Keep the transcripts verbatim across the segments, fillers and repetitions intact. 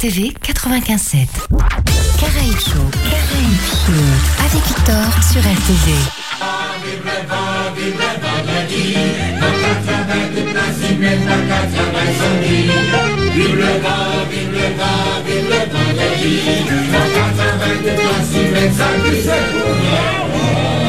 T V quatre-vingt-quinze sept. Caraïbes Show, Caraïbes Show, avec Victor sur R T V. Vive le vent, vive le vendredi, dans quatre-vingt toute la semaine, dans quatre-vingt samedi. Vive le vent, vive le vent, vive le vendredi, dans quatre-vingt toute la semaine, samedi c'est pour nous.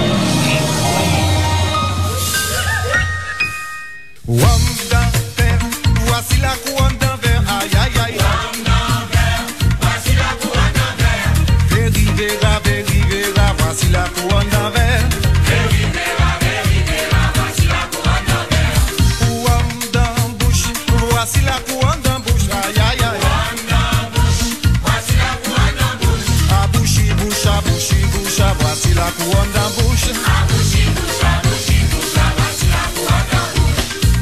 Wam d'enfer, voici la couronne d'envers, aïe aïe aïe. Wam d'enfer, voici la couronne d'envers. Véri, véra, véri, véra, voici la couronne d'envers. Véri, véra, véri, véra, voici la couronne d'envers. Wam d'embouche, voici la couronne d'embouche, aïe aïe aïe. Wam d'embouche, voici la couronne d'embouche. À bouchi, bouche, à bouchi, bouche, voici la couronne d'embouche. À bouchi, bouche, à bouchi, bouche, voici la couronne d'embouche.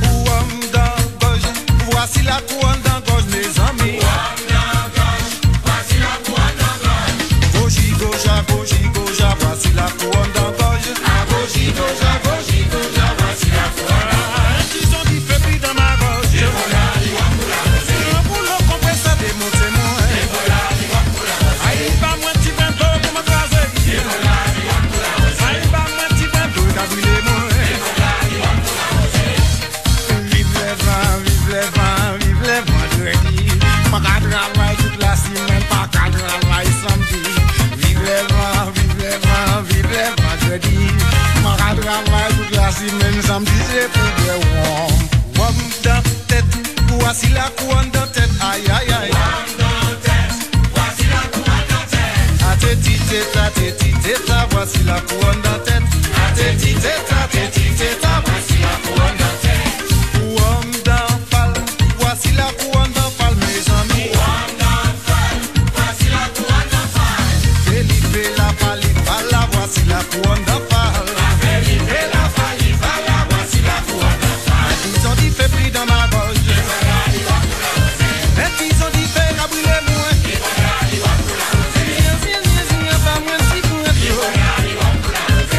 Voici la couronne d'engorge, mes amis. Voici la couronne d'engorge. Goji, goja, goji, goja, voici la couronne d'engorge. Ah, goji, goja, goji, goja, voici la couronne d'engorge. Ils ont dit faible dans ma gorge. Et voilà, il va pour la rosée. Un boulot compresseur, démontez-moi. Et voilà, il va pour la rosée. Aïe, pas moins petit bateau pour me craser. Et voilà, il va pour la rosée. Aïe, pas moins petit bateau, t'as brûlé moi. Et voilà, il va pour la rosée. Vive les vents, vive les vents, vive les vendredis. Pas qu'à travailler toute la semaine, pas qu'à travailler samedi. Vive les vents, vive les vents, vive les vendredis. Pas qu'à travailler toute la semaine, samedi c'est pour les warm. Warm dans tête, voici la couronne dans tête, aïe aïe aïe. Warm dans tête, voici la couronne dans tête. A téti téta, téti téta, voici la couronne dans tête. A téti téta, téti téta, voici la couronne dans tête. Warm dans pal, voici la couronne dans pal, mes amis. Warm dans fall, voici la couronne dans fall. Felipe la falifala, voici la couronne dans pal. Felipe la falifala, voici la couronne dans fall. Ils ont dit fais pris dans ma gorge. Et voilà, il va pour la rosée. Et ils ont dit fais rabouler moi. Et voilà, il va pour la rosée. Viens, viens, viens, viens, pas moins si pour Et voilà, il va pour la rosée.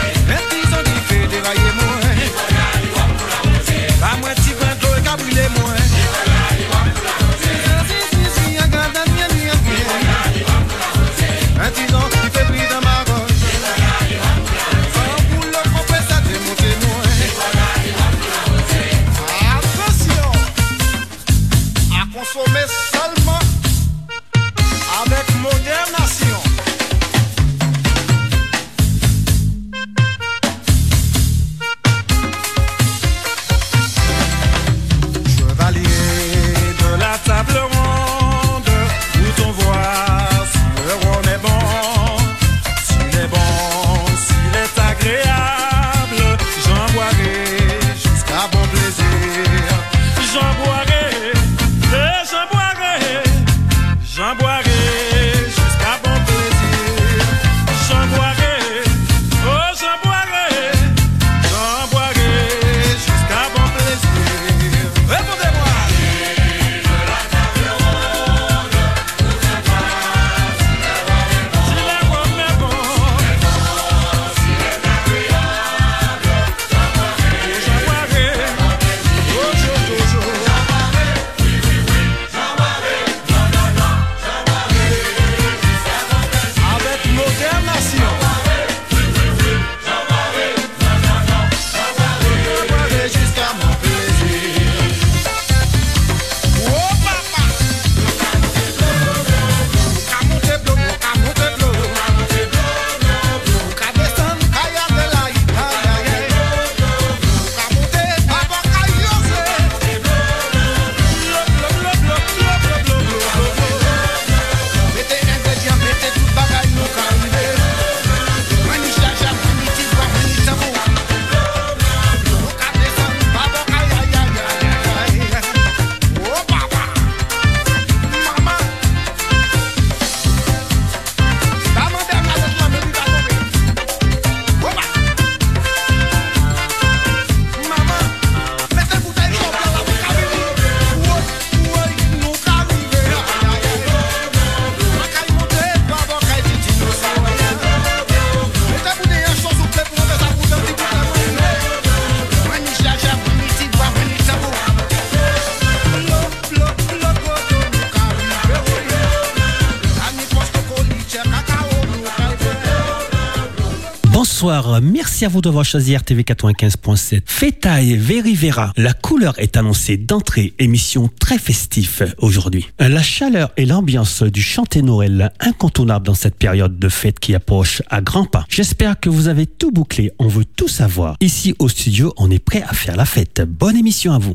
Bonsoir, merci à vous d'avoir choisi R T V quatre-vingt-quinze point sept. Fetaille Verivera, la couleur est annoncée d'entrée, émission très festive aujourd'hui. La chaleur et l'ambiance du chanté Noël incontournable dans cette période de fête qui approche à grands pas. J'espère que vous avez tout bouclé, on veut tout savoir. Ici au studio, on est prêt à faire la fête. Bonne émission à vous.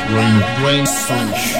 Brain, brain sunch.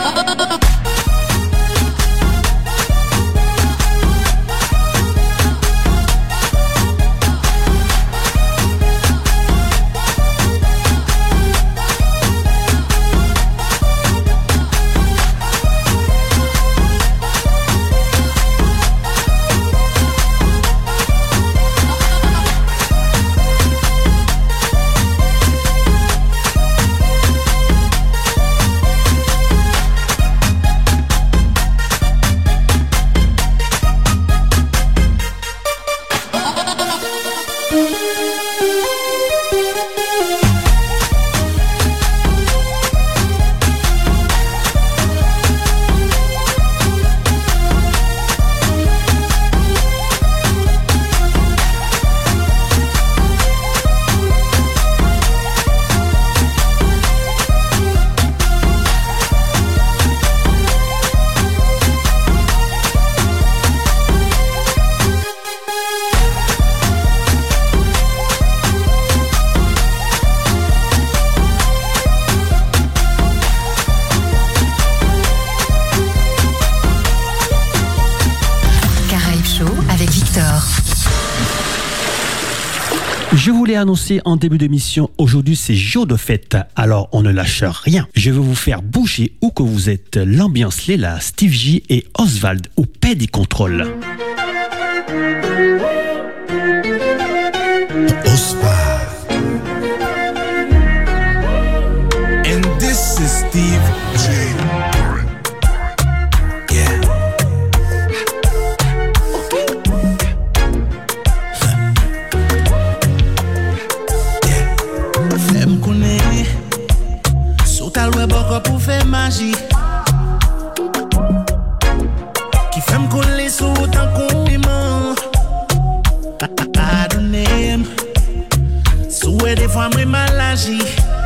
Je vous l'ai annoncé en début d'émission, aujourd'hui c'est jour de fête, alors on ne lâche rien. Je vais vous faire bouger où que vous êtes. L'ambiance Léla, Steve J et Oswald ou Pedi Control. Oswald. And this is Steve J. Pour faire magie qui fait me coller sous autant qu'on aimant pardonnez souhait des fois moi mal agi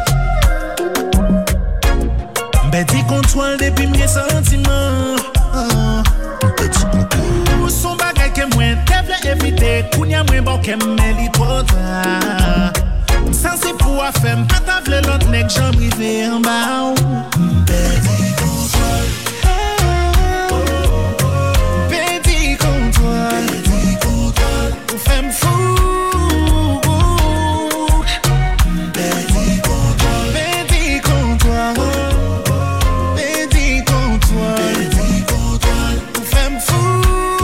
petit contrôle depuis mes sentiments petit contrôle son bagage que moi t'avais éviter kounya moi bon que me li potra sans c'est pour faire pas table l'autre nèg j'en privé en bas petit contrôle petit contrôle petit contrôle pour faire me fou petit contrôle petit contrôle petit contrôle petit contrôle pour faire me fou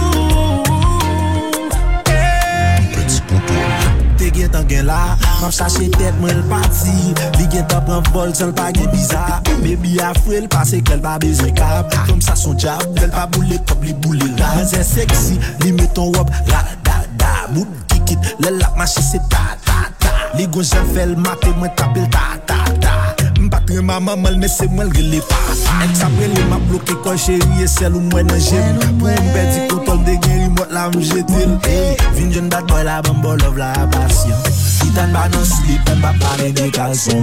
petit contrôle t'es qui t'en gain là M'en chercher tête moi le parti li gen top en vol seul pas gen bizarre baby a frêle parce qu'elle pas besoin câble comme ça son job elle pas bouler comme li bouler là c'est sexy li met ton robe la da da bout kick it le la marcher c'est ta ta ta li gon j'en fait le matin moi taper ta ta ta m'patre maman mal mais c'est moi le relé pas ex après li m'a bloqué quand chérie et celle ou moi nan j'aime pour me perdre contrôle de gain remote la me jeter hey vinn jeune bad boy la bombe love la passion si t'as pas dans slip on va parler des caleçons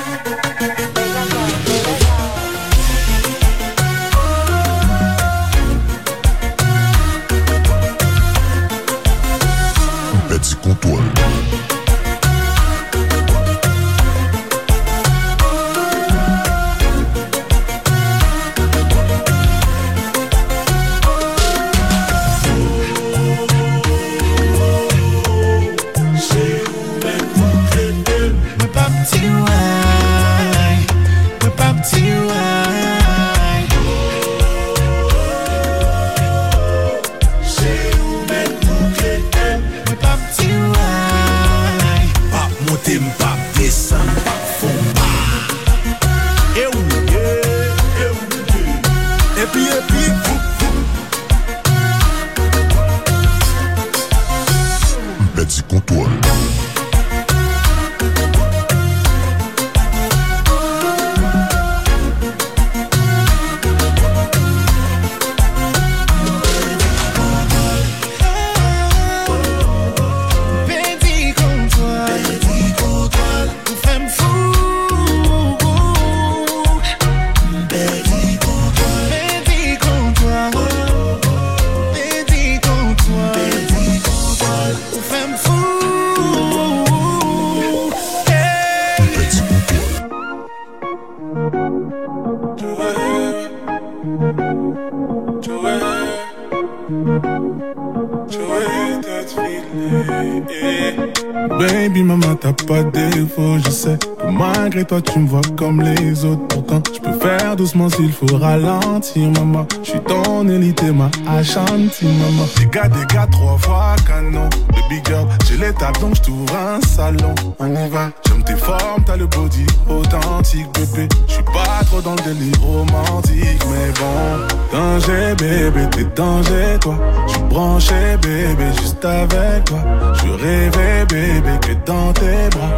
Petit contrôle. My pop, Baby maman t'as pas de défaut, je sais que malgré toi tu me vois comme les autres. Pourtant je peux faire doucement s'il faut ralentir maman. Je suis ton élite et ma Ashanti maman. Des gars, des gars trois fois canon. Baby girl, j'ai l'étape donc je t'ouvre un salon. On y va, j'aime tes formes, t'as le body authentique bébé. Je suis pas trop dans le délire romantique, mais bon. Danger bébé, t'es danger toi. Je suis branché bébé, juste avec toi. Je rêvais bébé que dans tes bras.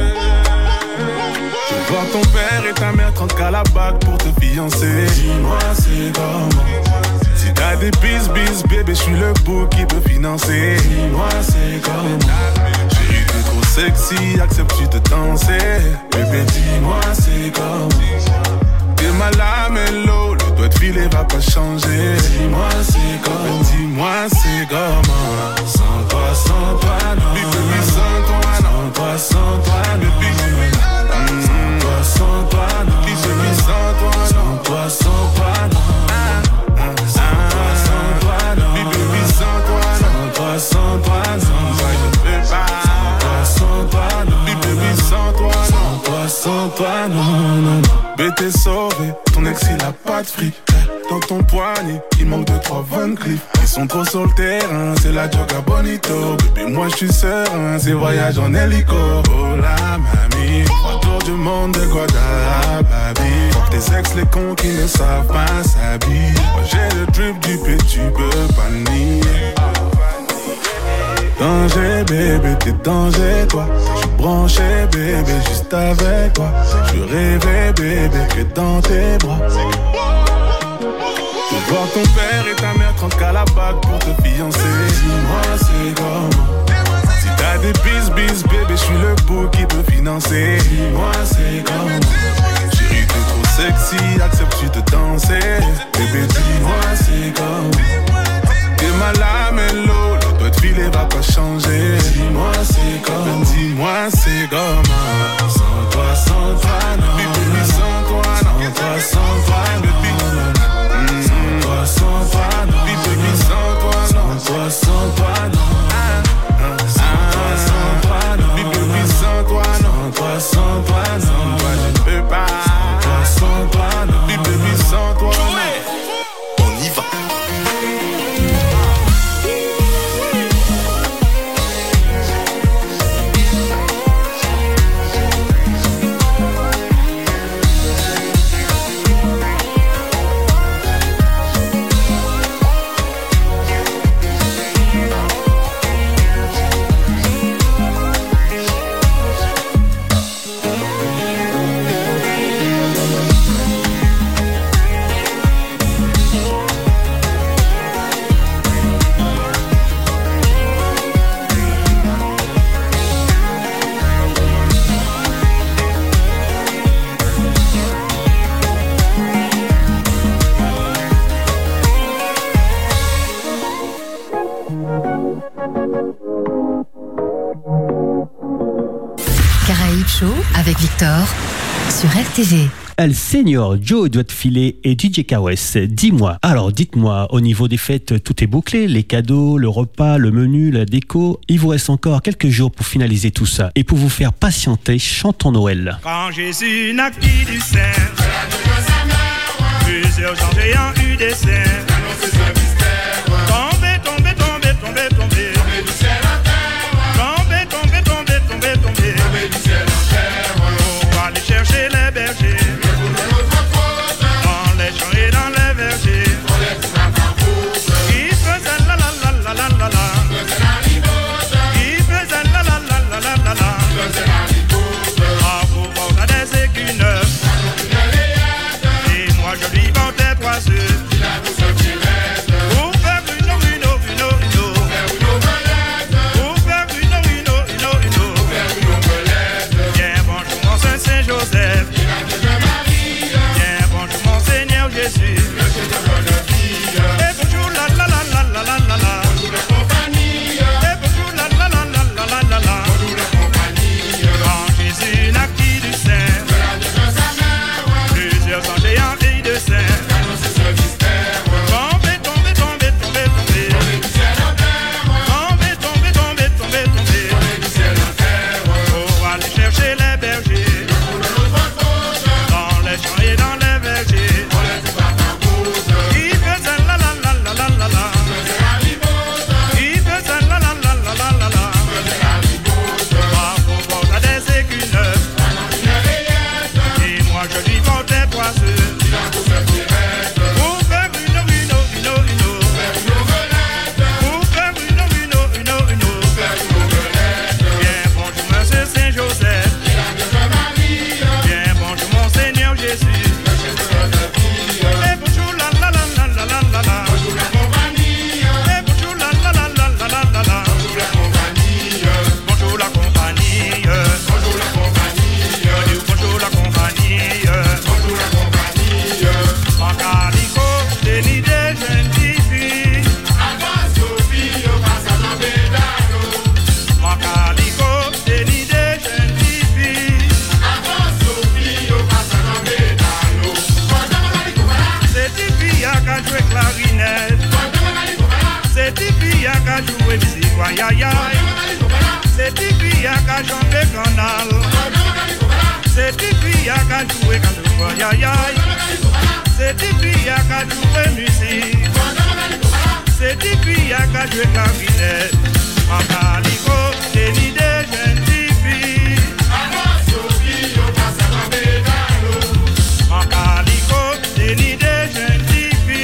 Je vois ton père et ta mère trente qu'à la bague pour te fiancer. Dis-moi c'est comment. Si t'as des bis bis bébé, je suis le bouc qui peut financer. Dis-moi c'est comment. Chérie t'es trop sexy, acceptes-tu de danser? Bébé dis-moi c'est comment. T'es mal à mélo, le doigt de filet va pas changer. Dis-moi c'est comment. Dis-moi c'est comment. Sans toi, sans toi, non. Baby, sans toi, non. Sans toi, sans toi, non. Baby, sans toi, sans toi, non. Baby, sans toi, non. Sans toi, sans toi, non. Sans toi, sans toi, non. Baby, sans toi, non. Sans toi, sans toi, non. Je peux pas. Sans toi, sans toi, non. Baby, sans toi, non. Sans toi, sans toi, non, non. Bé t'es sauvé, ton ex il a pas de fric. Dans ton poignet, il manque de trois Van Cleef. Ils sont trop sur le terrain, c'est la joga bonito. Bébé moi je suis serein, c'est voyage en hélico. Oh la mamie, trois tours du monde de Guadalajara. Fuck tes ex les cons qui ne savent pas s'habiller. Moi j'ai le drip du P, tu peux pas nier. Danger bébé, t'es danger toi. J'suis branché bébé, juste avec toi. Je rêvais bébé que dans tes bras. Je vois ton père et ta mère trente qu'à la bague pour te fiancer. Dis-moi c'est comment. Si t'as des bis bis bébé, je suis le bouc qui peut financer. Dis-moi c'est comment. Chérie t'es trop sexy, acceptes-tu de danser? Bébé dis-moi c'est comment. T'es mal à mélo, le doigt de filet va pas changer. Dis-moi c'est comment. Dis-moi c'est comment. Sans toi, sans toi, non. Baby, sans toi, non. Sans toi, sans toi, baby. Sans toi, sans toi, non. Baby, sans toi, non. Sans toi, sans toi, non. Sans toi, sans toi, non. Baby, sans toi, non. Sans toi, sans toi, non. Moi je ne peux pas. Sans toi, sans toi, non. Baby, sans toi, non. On y va. Caraïbes Show avec Victor sur R T G. El Senior, Joe doit te filer et D J K O S, dis-moi, alors dites-moi, au niveau des fêtes, tout est bouclé, les cadeaux, le repas, le menu, la déco, il vous reste encore quelques jours pour finaliser tout ça. Et pour vous faire patienter, chantons Noël. Quand Jésus naquit du sein, plusieurs gens ayant eu des seins, tombé, tombé, tombé, tombé, tombé, tombé du ciel en terre, tombé, tombé, tombé, tombé, tombé, tombé du ciel en terre, pour aller chercher les bergers. Dans les champs et dans les vergers, qui faisait la la la la la la la, qui faisait la la la la la la la, à vous porter des écus neufs, et moi je lui vendais trois œufs. qu'a joué musique, aïe aïe aïe. C'est Tipi qui a chanté canal. C'est Tipi qui a joué canal, aïe aïe aïe. C'est Tipi qui a joué musique. C'est Tipi qui a joué clarinette. Macalico, c'est l'idée jeune Tipi. Macalico, c'est l'idée jeune Tipi.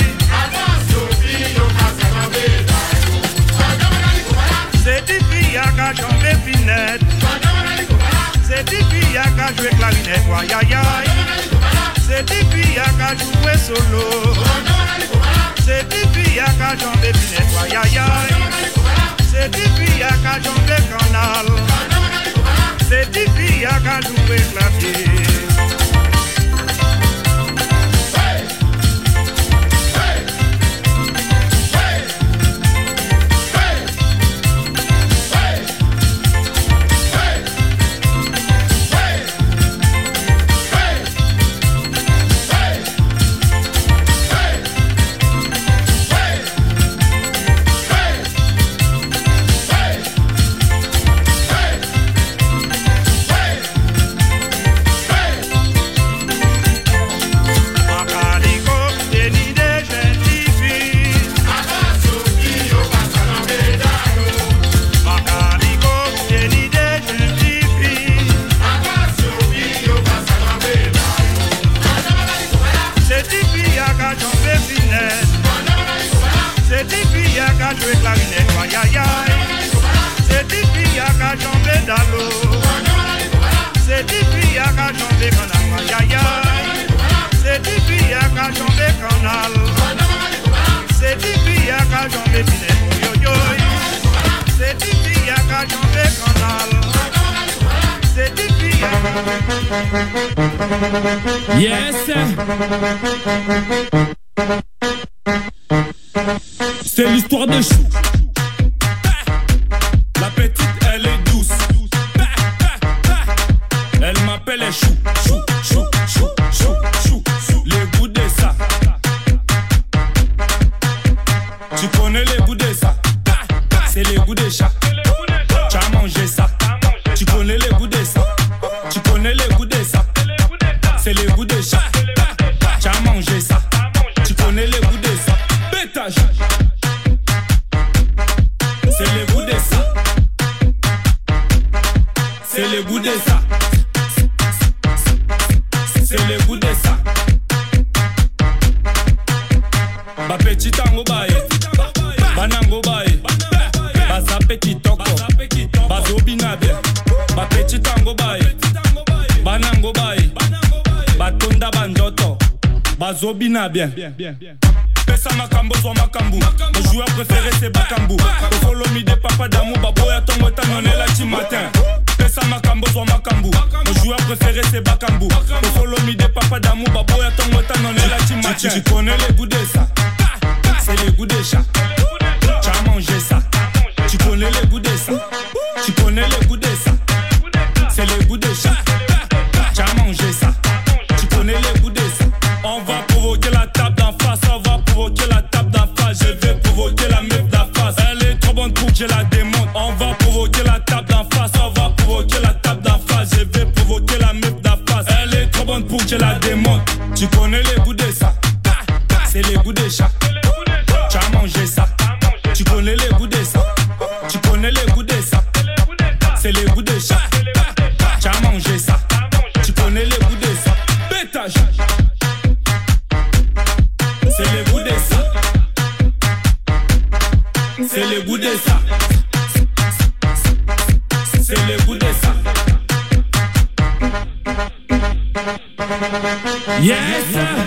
C'est Tipi qui a chanté finette. C'est Tipi qui a joué clarinette, aïe aïe aïe. C'est Tipi qui a joué solo. C'est Tipi qui a chanté finette, aïe aïe aïe. C'est Tipi qui a chanté canal. C'est Tipi qui a joué clavier. Yes. C'est l'histoire de Chou. La petite, elle est douce. Elle m'appelle Chou. Chou, chou, chou, chou, chou. Le goût de ça. Tu connais le goût de ça. C'est le goût de chat. Tu as mangé ça. Tu connais le goût de ça. Tu connais le goût de ça. C'est le goût de chat. Tu as mangé ça. Tu connais le goût de ça. Bétage. C'est le goût de ça. C'est le goût de ça. C'est le goût de ça. Ma petite ango bae. Banango bae. Baza petit toko. Bazo binabe. Ma petite ango bae. Banango bae. Batonda banjoto. Bazo binabe. Pesa makambo so makambu. Mon joueur préféré c'est Bakambu. Follow me de papa d'amour. Baboya tongo tanone la ti matin. Pesa makambo so makambu. Mon joueur préféré c'est Bakambu. Follow me de papa d'amour. Baboya tongo tanone la ti matin. Tu connais le goût de ça. C'est le goût de chat. Tu as mangé ça. Tu connais le goût de ça. Tu connais le goût de ça. C'est le goût de chat. Tu as mangé ça. Tu connais le goût de ça. On va provoquer la table d'en face. On va provoquer la table d'en face. Je vais provoquer la meuf d'en face. Elle est trop bonne pour que je la démonte. On va provoquer la table d'en face. On va provoquer la table d'en face. Je vais provoquer la meuf d'en face. Elle est trop bonne pour que je la démonte. Tu connais le goût de ça. C'est le goût de chat. Tu as mangé ça. Tu connais le goût de ça. Tu connais le goût de ça. C'est le goût de chat. Tu as mangé ça. Tu connais le goût de ça. Bétage. C'est le goût de ça. C'est le goût de ça. C'est le goût de ça. Yes.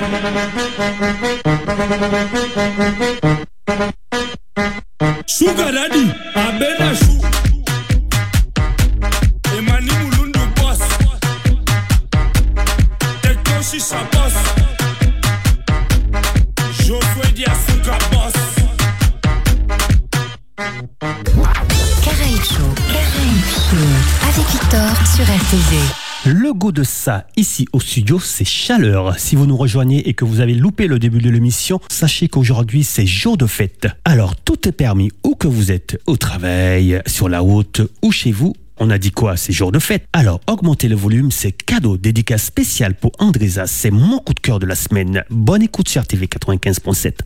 Sugar Daddy, Abena Chou. Emani Mulundu boss. Tekno Shisha boss. Josué Diasuka boss. Caraïbes Show, Caraïbes Show, avec Victor sur R T G. Le Le goût de ça, ici au studio, c'est chaleur. Si vous nous rejoignez et que vous avez loupé le début de l'émission, sachez qu'aujourd'hui, c'est jour de fête. Alors, tout est permis où que vous êtes, au travail, sur la route ou chez vous. On a dit quoi? C'est jour de fête. Alors, augmentez le volume, c'est cadeau, dédicace spéciale pour Andresa. C'est mon coup de cœur de la semaine. Bonne écoute sur R T V quatre-vingt-quinze point sept.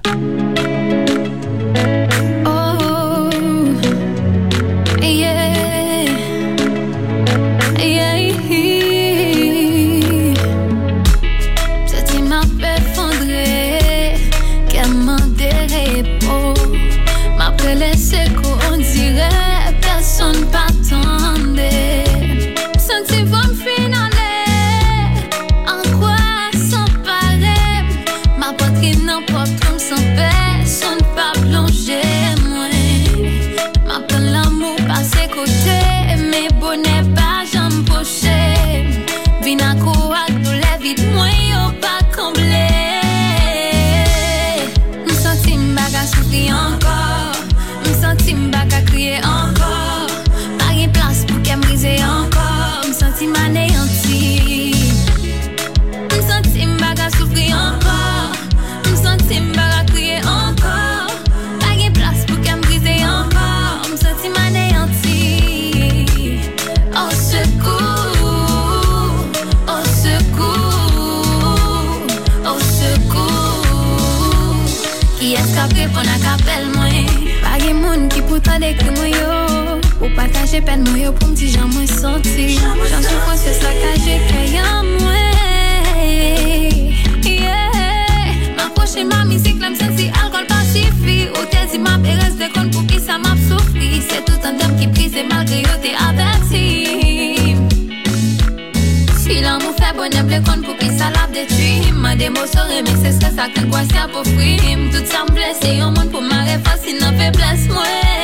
Ou partager peine moi pour me dire j'en me senti. J'en souffre c'est ça que j'ai créé en moi. Yeah. M'approcher ma musique là me senti alcool pacifie. Ou t'es dit ma péresse de compte pour qui ça m'a souffri. C'est tout un homme qui brise et malgré yo t'es averti. Si l'amour fait bonheur le compte pour qui ça l'a détruit. M'a des mots saurais mais c'est ça que quoi c'est pour frime. Tout ça me blesse et au monde pour ma réfacile n'a fait blesse moi.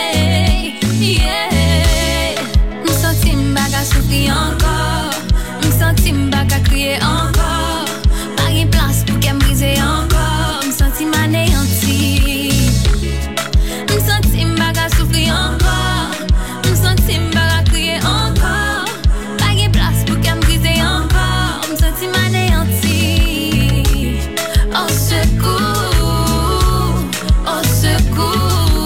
Yeah, me senti m'baga souffrir encore, me senti m'baga crier encore, pas une place pour qu'elle me brise encore, me senti m'anéanti, me senti m'baga souffrir encore, me senti m'baga crier encore, pas une place pour qu'elle me brise encore, me senti m'anéanti, au secours, au secours.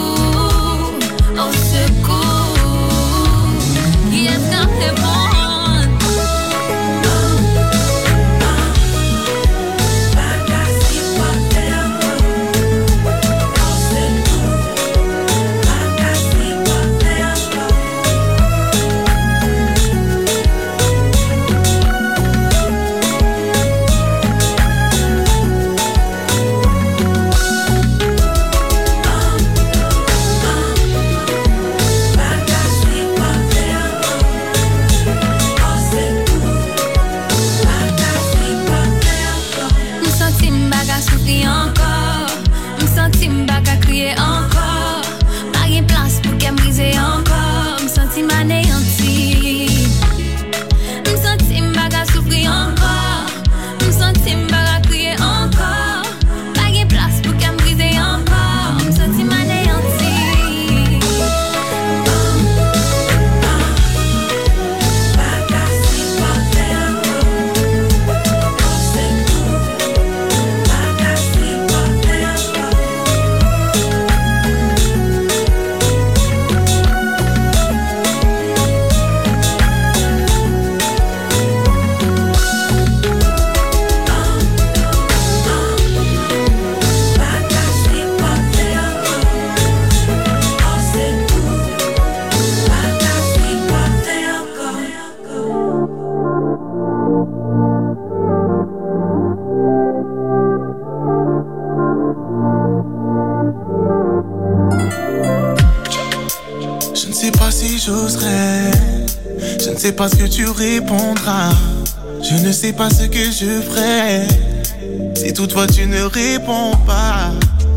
Je ne sais pas ce que tu répondras. Je ne sais pas ce que je ferai si toutefois tu ne réponds pas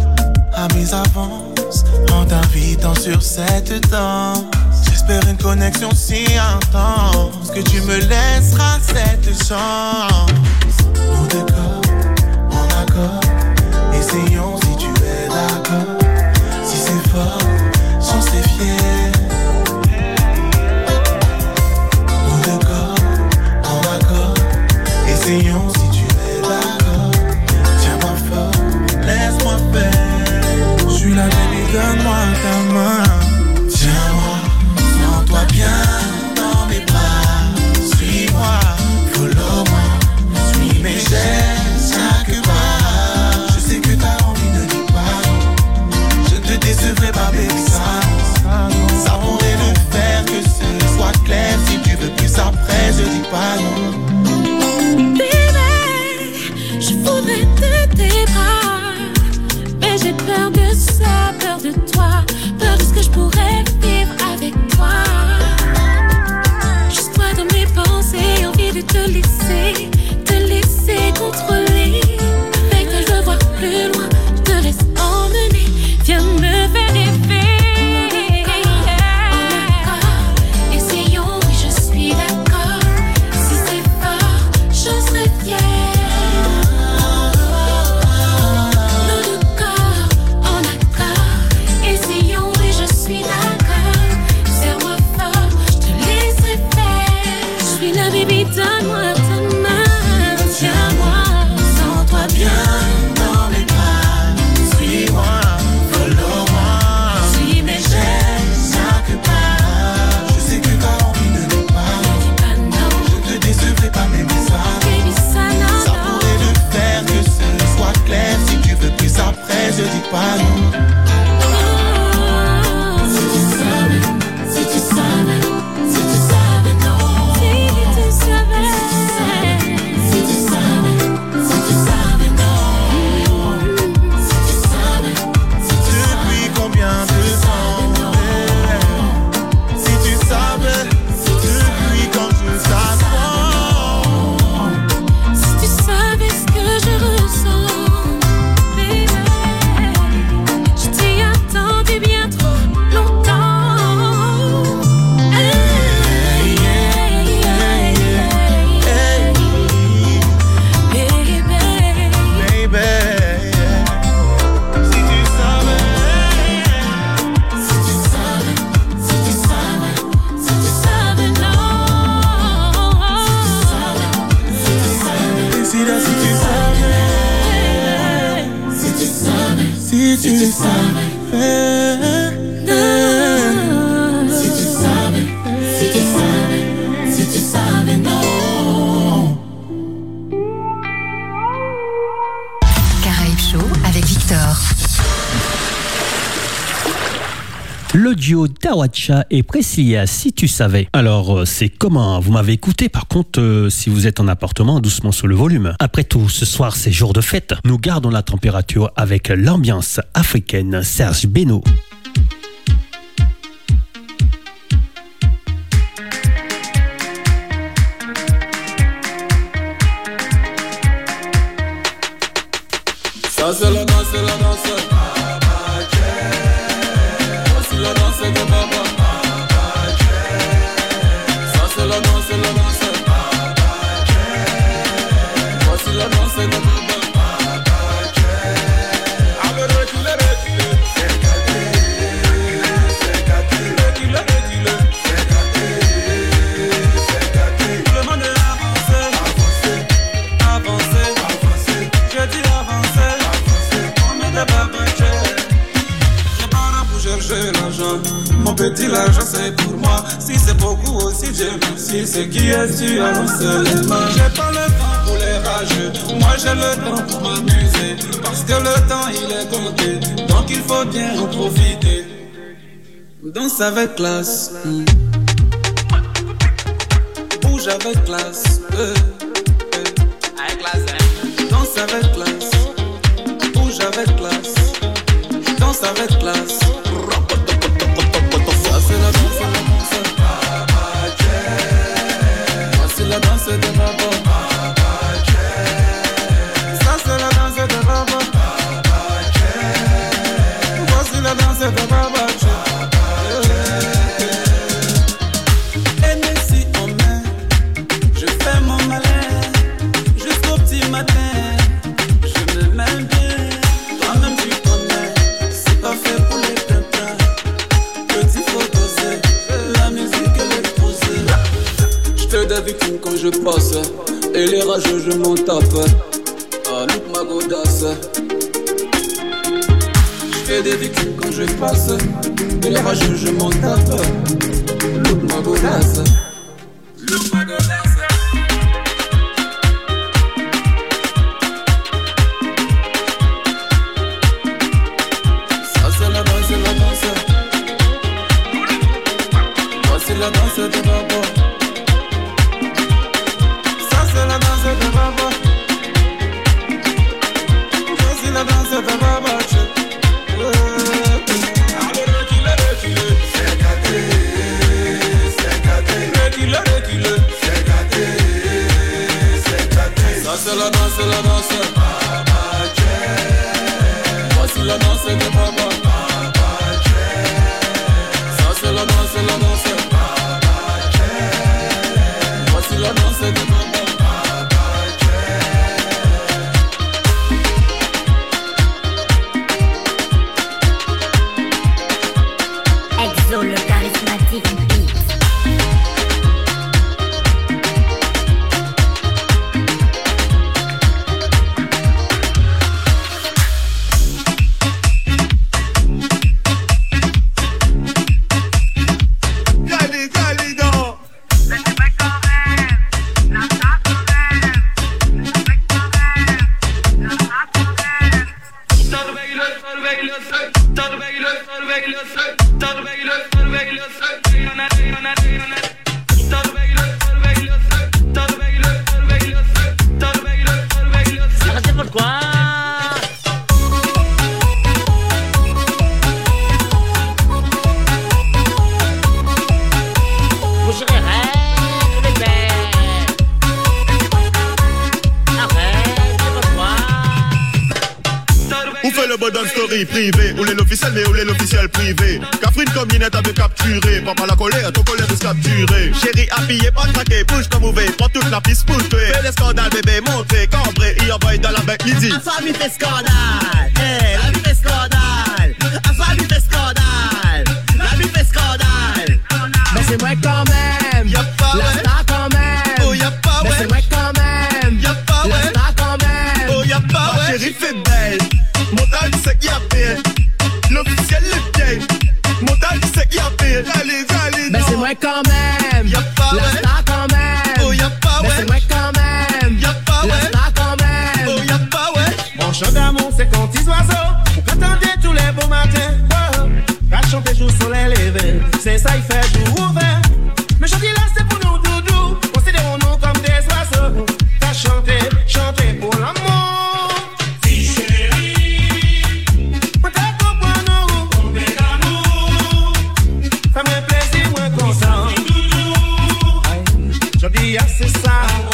à mes avances en t'invitant sur cette danse. J'espère une connexion si intense que tu me laisseras cette chance. Nous deux corps en accord, essayons si tu es d'accord. Si c'est fort, j'en sais fier. Nous deux corps en accord, décevrai pas, baby, ça. Ça pourrait le faire que ce soit clair. Si tu veux plus après, je dis pas non. Bébé, je voudrais te tes bras, mais j'ai peur de ça, peur de toi, peur de ce que je pourrais vivre avec toi. Juste toi dans mes pensées, envie de te laisser, te laisser contrôler. Avec toi je veux voir plus loin, je te laisse emmener, viens me faire rêver. Donne-moi ta main, tiens-moi, sens-toi bien dans mes bras. Suis-moi, follow-moi, suis mes gestes, chaque pas. Je sais que t'as envie de ne pas. Ne dis pas non, je te décevrai pas, baby, ça. Baby, ça, non, ça pourrait le faire que ce soit clair. Si tu veux plus après, je dis pas non. Le duo Tawacha et Priscilla, si tu savais. Alors, euh, c'est comment? Vous m'avez écouté, par contre, euh, si vous êtes en appartement, doucement sur le volume. Après tout, ce soir, c'est jour de fête. Nous gardons la température avec l'ambiance africaine. Serge Beno. Ça, c'est la danse, c'est la danse. La danse de Baba, ça c'est la danse, la danse. Voici la danse de Baba. Allez, recule, recule. C'est gâté, c'est gâté. Recule, recule. C'est gâté, c'est gâté. Tout le monde est avancé, avancé, avancé. Je dis avancé, avancé. On met des babes. Chercher l'argent, mon petit l'argent c'est pour moi. Si c'est beaucoup aussi Dieu merci. C'est qui es-tu avancer les mains? J'ai pas le temps pour les rageux, moi j'ai le temps pour m'amuser. Parce que le temps il est compté, donc il faut bien en profiter. Danse avec classe, mm. Bouge avec classe, euh, euh. Avec classe, danse avec classe, bouge avec classe, danse avec classe. Ça c'est la danse, la danse. Voici la danse de Baba. Ça c'est la danse de Baba. Voici la danse de Baba. Et même si on m'aime, je fais mon malin jusqu'au petit matin. Je me mets bien, toi-même tu connais. C'est pas fait pour les pintins. Petit faut doser, la musique elle est posée. Je fais des victimes quand je passe, et les rageux je m'en tape. Ah, look ma godasse. Je fais des victimes quand je passe, et les rageux je m'en tape. Look ma godasse. Look ma godasse. Ça c'est la danse, c'est la Dans story privé, ou l'officiel mais ou l'officiel privé. Catherine comme Ninette avait capturé. Papa la colère, ton colère de se capturer. Chérie appuyé, pas traqué, bouge comme mauvais. Prends toute la piste pour tuer. Fais des scandales, bébé, montré, cambré. Il envoie dans la bec midi. La famille fait scandale, eh, la vie fait scandale. La famille fait scandale, la vie fait scandale. Mais c'est moi quand même, y'a pas la star quand même. Oh y'a pas ouais, mais c'est moi quand même, y'a pas ouais, la star quand même. Oh y'a pas ouais, chérie fait belle. Montagne c'est qu'il y a pire. L'officiel le pied. Montagne c'est qu'il y a pire. Allez, allez, mais c'est moi quand même. Y'a pas la ouais, star quand même. Oh y'a pas ouais, mais c'est moi quand même. Y'a pas la ouais, star quand même. Oh y'a pas ouais. Mon chant d'amour c'est quand ils oiseaux. Pour qu'attendez tous les beaux matins. Oh, qu'à chanter jour soleil levé. C'est ça il fait jour ouvert. Mais je dis là c'est pour nous doudou. Considérons-nous comme des oiseaux. Qu'à chanter, chanter pour l'amour. C'est ça.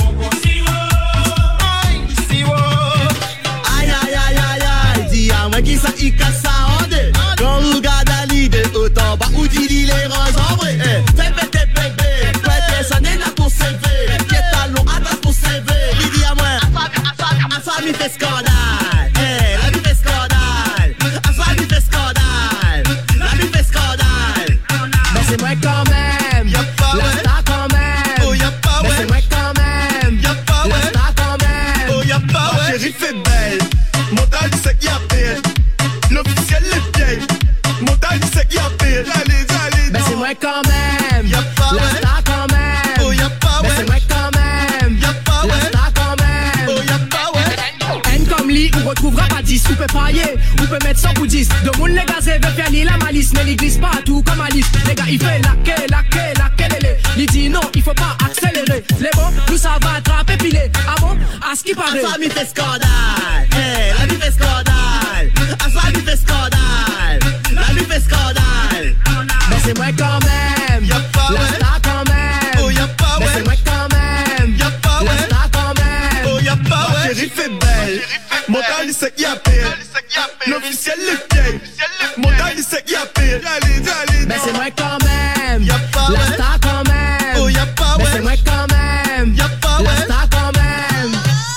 Aïe aïe aïe aïe aïe. Dis à moi qui ça y casse ça en deux. Quand vous regardez l'idée autant pas où tu dis les rangs en vrai. Fais péter bébé. Fais ça n'est pas pour C V. Pied talon attache pour C V. Il dit à moi. A famille fait scandale. La vie fait scandale. A famille fait scandale. La vie fait scandale. Mais c'est moi quand même. Y'a pas la star quand même. Oh y'a pas ouais, c'est moi quand même. Y'a pas ouais, la star quand même. Oh y'a pas ouais, chérie fait belle. Montagne c'est qu'il y a pire. L'officiel le pied. Montagne c'est qu'il y a pire. Allez, allez, mais c'est moi quand même. Y'a pas la ouais, star quand même. Oh y'a pas mais ouais, c'est moi quand même. Y'a pas la ouais, star quand même. Oh y'a pas ouais. N comme lit, on retrouvera pas dix. Ou peut pailler, ou peut mettre cent ou dix. De moun les gazés veut faire ni la malice. Mais il glisse pas tout comme Alice. Les gars il fait la quai, la quai, la quai lélé. Il dit non, il faut pas accélérer. Les bons, nous ça va attraper pilé. Ah bon, à ce qui paraît. La famille fait scandale, eh, la vie fait scandale. La famille fait scandale, la vie fait scandale. Mais c'est moi quand même. Y'a pas la ouais, star quand même. Oh y'a pas mais ouais, c'est moi quand même. Y'a pas la ouais, star quand même. Oh y'a pas ouais, chérie fait belle. Montagne c'est qu'il y a pire. L'officiel le pied. Montagne c'est qu'il y a pire. Allez, allez, mais c'est moi quand même. Y'a pas la ouais, star quand même. Oh y'a pas mais ouais, c'est moi quand même. Y'a pas la ouais, star quand même.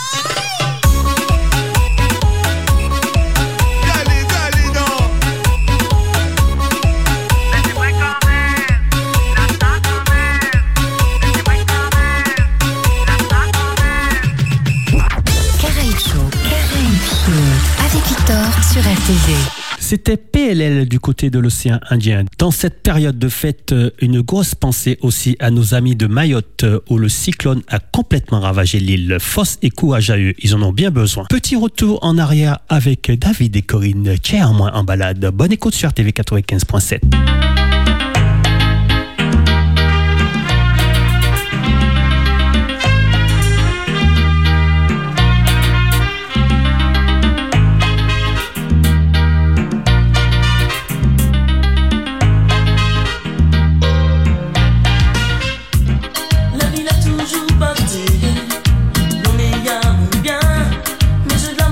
allez, allez, non. Mais c'est moi quand même. La star quand même. Mais c'est moi quand même. La star quand même. Caraïbes Show, Caraïbes Show, avec Victor sur R T G. C'était P L L du côté de l'océan Indien. Dans cette période de fête, une grosse pensée aussi à nos amis de Mayotte où le cyclone a complètement ravagé l'île. Force et courage à eux, ils en ont bien besoin. Petit retour en arrière avec David et Corinne, tiens en moins en balade. Bonne écoute sur R T V quatre-vingt-quinze point sept.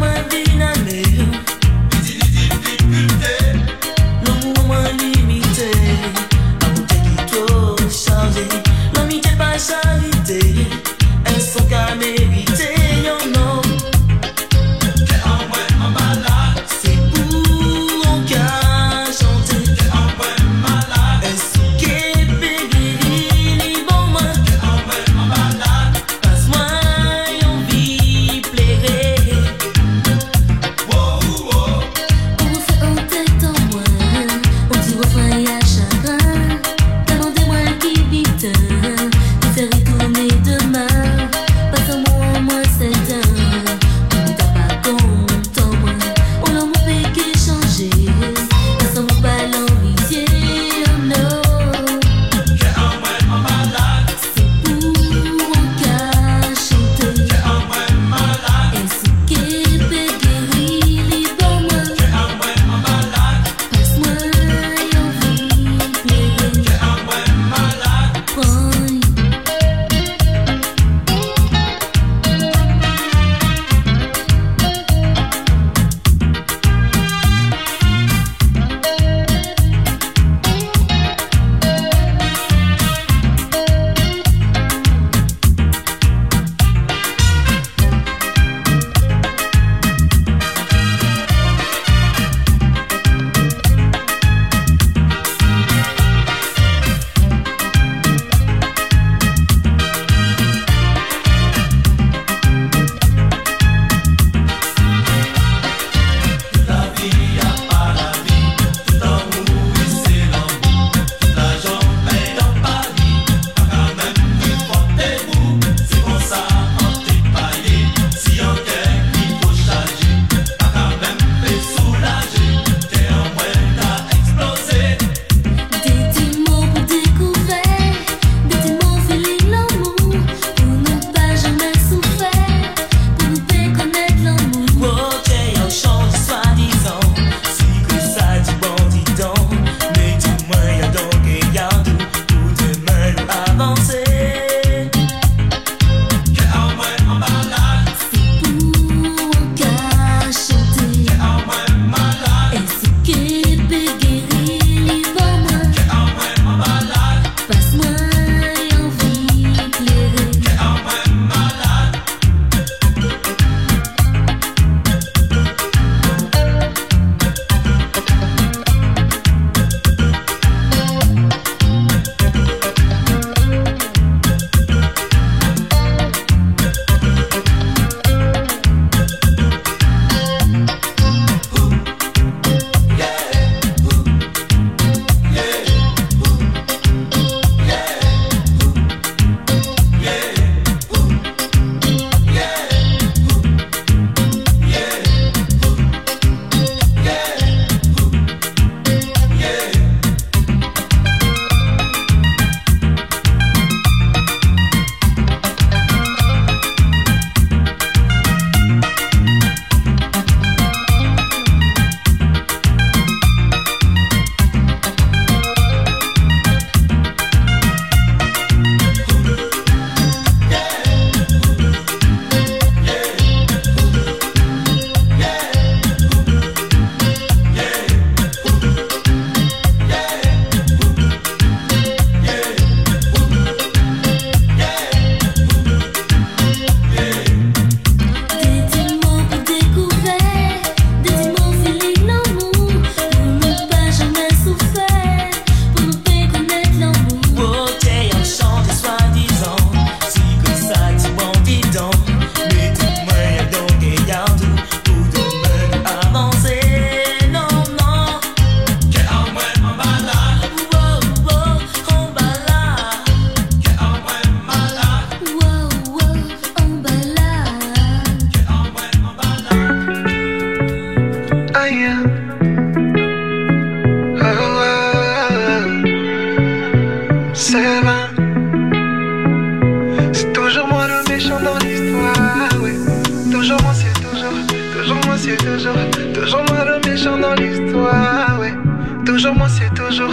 Limité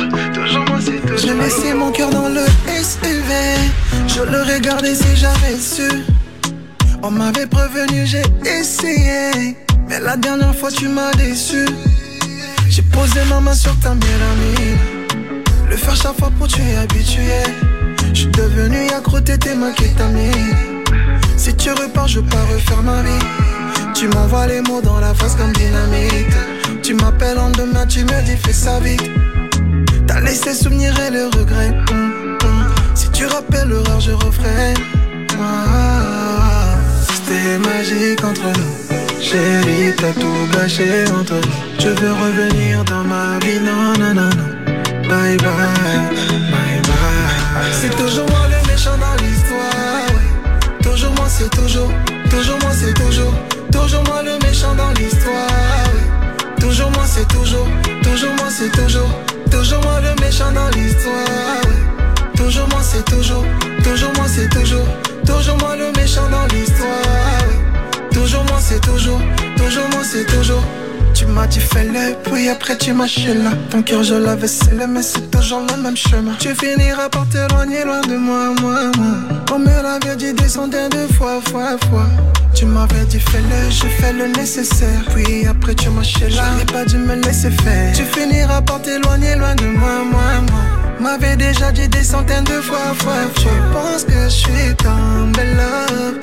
toujours moi c'est toujours. J'ai laissé mon cœur dans le S U V. Je l'aurais gardé si j'avais su. On m'avait prévenu, j'ai essayé. Mais la dernière fois tu m'as déçu. J'ai posé ma main sur ta mélamine. Le faire chaque fois pour tu es habitué. J'suis devenu accro, t'étais ma kétamine. Si tu repars, je pars refaire ma vie. Tu m'envoies les mots dans la face comme dynamite. Tu m'appelles en demain, tu me dis fais ça vite. T'as laissé souvenir et le regret. mm, mm. Si tu rappelles l'horreur, je referai. ah, C'était magique entre nous. Chérie, t'as tout gâché entre nous. Je veux revenir dans ma vie, non, non, non, non. Bye bye, bye bye. C'est toujours moi le méchant dans l'histoire, ouais. Toujours moi c'est toujours, toujours moi c'est toujours. Toujours moi le méchant dans l'histoire, ouais. Toujours moi c'est toujours, toujours moi c'est toujours. Toujours moi le méchant dans l'histoire, ouais. Toujours moi c'est toujours, toujours moi c'est toujours. Toujours moi le méchant dans l'histoire, ouais. Toujours moi c'est toujours, toujours moi c'est toujours. Tu m'as dit fais-le, puis après tu m'as là. Ton cœur je l'avais scellé, mais c'est toujours le même chemin. Tu finiras par t'éloigner loin de moi, moi, moi. On me l'avait dit des centaines de fois, fois, fois. Tu m'avais dit fais-le, je fais le nécessaire. Puis après tu m'as là, j'aurais pas dû me laisser faire. Tu finiras par t'éloigner loin de moi, moi, moi. M'avais déjà dit des centaines de fois, fois, fois. Tu penses que je suis tombé love.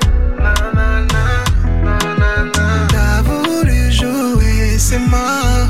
T'as voulu jouer, c'est mort.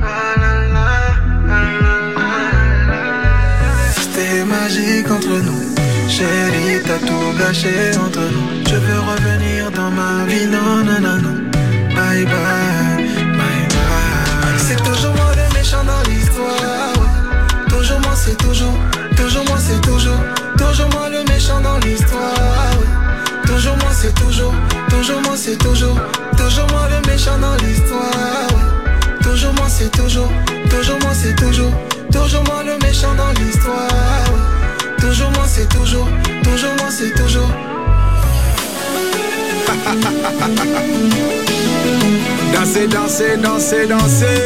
C'était magique entre nous. Chérie, t'as tout gâché entre nous. Je veux revenir dans ma vie, non, non, non, non. Bye bye, bye bye. C'est toujours moi le méchant dans l'histoire, ouais. Toujours moi c'est toujours, toujours moi c'est toujours. Toujours moi le méchant dans l'histoire, ouais. Toujours moi c'est toujours, toujours moi c'est toujours. Toujours moi le méchant dans l'histoire, ouais. Toujours moi c'est toujours, toujours moi c'est toujours. Toujours moi le méchant dans l'histoire, ouais. Toujours moi c'est toujours, toujours moi c'est toujours. Danser, danser, danser, danser.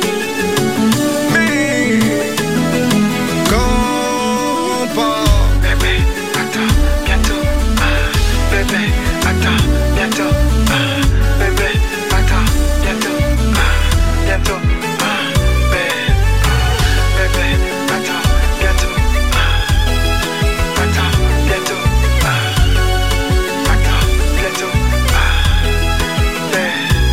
Mais compas. Bébé, attends, bientôt. Ah, bébé, attends, bientôt. Ah, bébé, attends, bientôt. Ah, bientôt. Ah, bébé, bébé, attends, bientôt. Ah, attends, bientôt. Ah, attends, bientôt. Ah, bébé.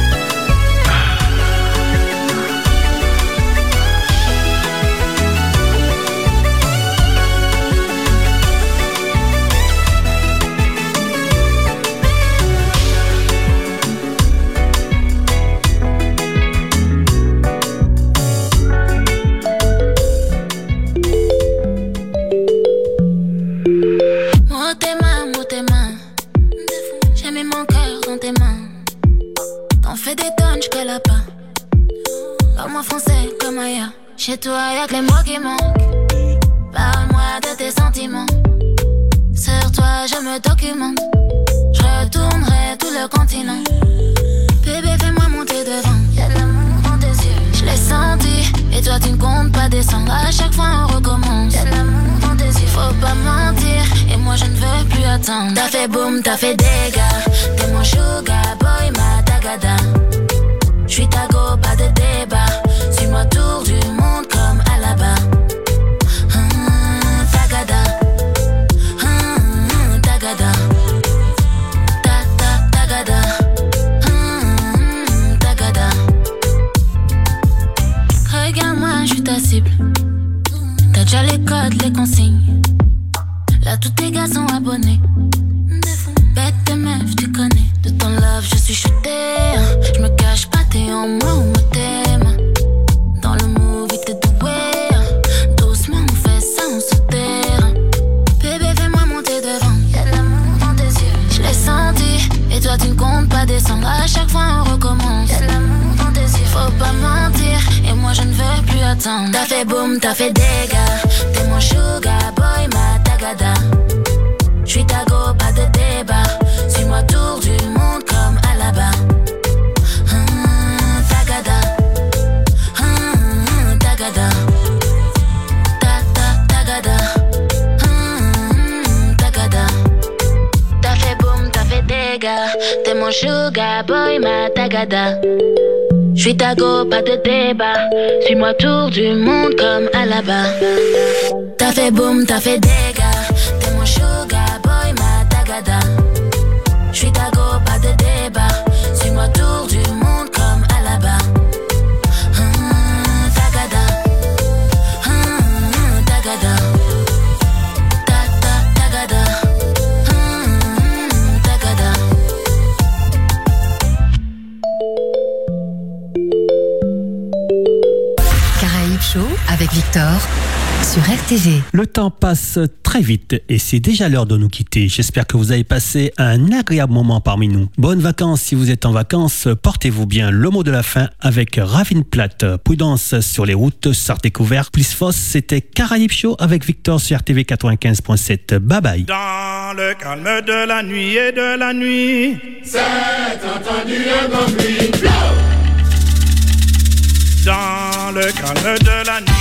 Chez toi y'a que les mots qui manquent. Parle-moi de tes sentiments. Sur toi je me documente. Je retournerai tout le continent. Bébé fais-moi monter devant. Y'a de l'amour dans tes yeux. Je l'ai senti. Et toi tu ne comptes pas descendre. À chaque fois on recommence. Y'a de l'amour dans tes yeux. Faut pas mentir. Et moi je ne veux plus attendre. T'as fait boum, t'as fait dégâts. T'es mon sugar boy, ma tagada. J'suis ta go, pas de débat. Suis-moi tour du monde comme à la bas. Hum, tagada. Hum, tagada. Ta ta tagada. Hum, tagada. Regarde-moi, j'suis ta cible. T'as déjà les codes, les consignes. Là tous tes gars sont abonnés. Bête de meuf, tu connais. De ton love, je suis shooté. Je me cache pas, t'es en moi ou me t'aime. Dans le movie, t'es doué. Doucement, on fait ça, on se terre. Bébé, fais-moi monter devant. Y'a de l'amour dans tes yeux. Je l'ai senti. Et toi, tu ne comptes pas descendre. À chaque fois, on recommence. Y'a de l'amour dans tes yeux. Faut pas mentir. Et moi, je ne veux plus attendre. T'as fait boum, t'as fait dégâts. T'es mon sugar boy, ma tagada. J'suis ta go, pas de débat. Suis-moi tour du monde comme à la bas. Hum, tagada. Hum, tagada. sugar boy, ma tagada. J'suis ta go, pas de débat. Suis-moi tour du monde comme à la bas. T'as fait boum, t'as fait dégâts. T'es mon sugar boy, ma tagada. J'suis ta go, pas de débat. Suis-moi tour du monde comme à la bas. Hum, tagada. Hum, tagada. Ta ta tagada. Hum, tagada. Caraïbes Show avec Victor sur R T V. Le temps passe très vite et c'est déjà l'heure de nous quitter. J'espère que vous avez passé un agréable moment parmi nous. Bonnes vacances si vous êtes en vacances. Portez-vous bien. Le mot de la fin avec Ravine Plate. Prudence sur les routes, sortez couverts. Plus fausse, c'était Caraïbes Show avec Victor sur R T V quatre-vingt-quinze point sept. Bye bye. Dans le calme de la nuit et de la nuit, c'est entendu un bon bruit. Dans le calme de la nuit